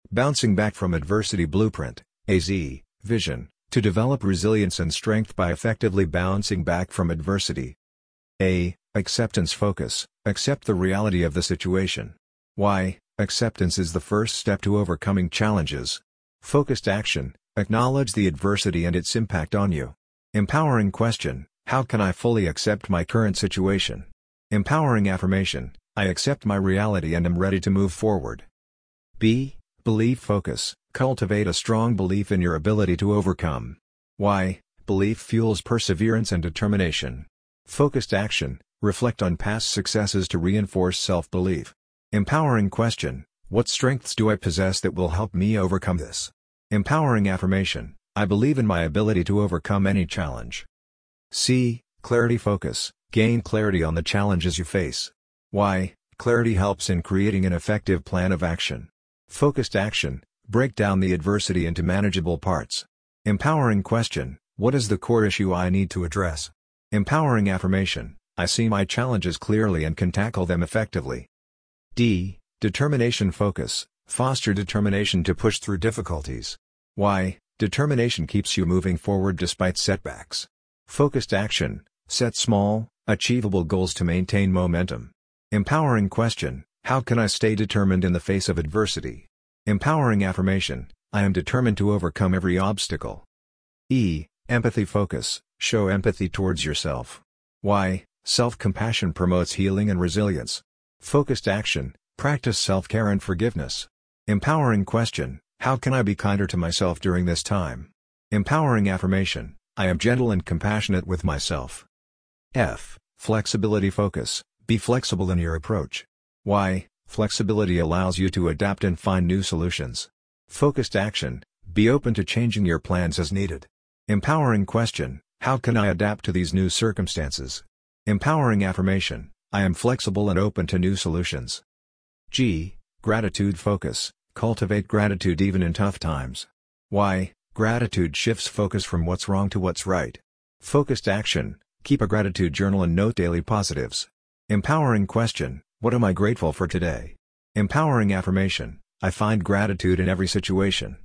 Bouncing Back from Adversity Blueprint, AZ, Vision, to develop resilience and strength by effectively bouncing back from adversity. A. Acceptance Focus, accept the reality of the situation. Why? Acceptance is the first step to overcoming challenges. Focused Action, acknowledge the adversity and its impact on you. Empowering Question, how can I fully accept my current situation? Empowering Affirmation, I accept my reality and am ready to move forward. B. Belief Focus, cultivate a strong belief in your ability to overcome. Why? Belief fuels perseverance and determination. Focused Action, reflect on past successes to reinforce self-belief. Empowering Question, what strengths do I possess that will help me overcome this? Empowering Affirmation, I believe in my ability to overcome any challenge. C. Clarity Focus, gain clarity on the challenges you face. Why? Clarity helps in creating an effective plan of action. Focused Action, break down the adversity into manageable parts. Empowering Question, what is the core issue I need to address? Empowering Affirmation, I see my challenges clearly and can tackle them effectively. D. Determination Focus, foster determination to push through difficulties. Why? Determination keeps you moving forward despite setbacks. Focused Action, set small, achievable goals to maintain momentum. Empowering Question, how can I stay determined in the face of adversity? Empowering Affirmation, I am determined to overcome every obstacle. E. Empathy Focus, show empathy towards yourself. Why? Self-compassion promotes healing and resilience. Focused Action, practice self-care and forgiveness. Empowering Question, how can I be kinder to myself during this time? Empowering Affirmation, I am gentle and compassionate with myself. F. Flexibility Focus, be flexible in your approach. Why? Flexibility allows you to adapt and find new solutions. Focused Action, be open to changing your plans as needed. Empowering Question, how can I adapt to these new circumstances? Empowering Affirmation, I am flexible and open to new solutions. G. Gratitude Focus, cultivate gratitude even in tough times. Why? Gratitude shifts focus from what's wrong to what's right. Focused Action, keep a gratitude journal and note daily positives. Empowering Question, what am I grateful for today? Empowering Affirmation, I find gratitude in every situation.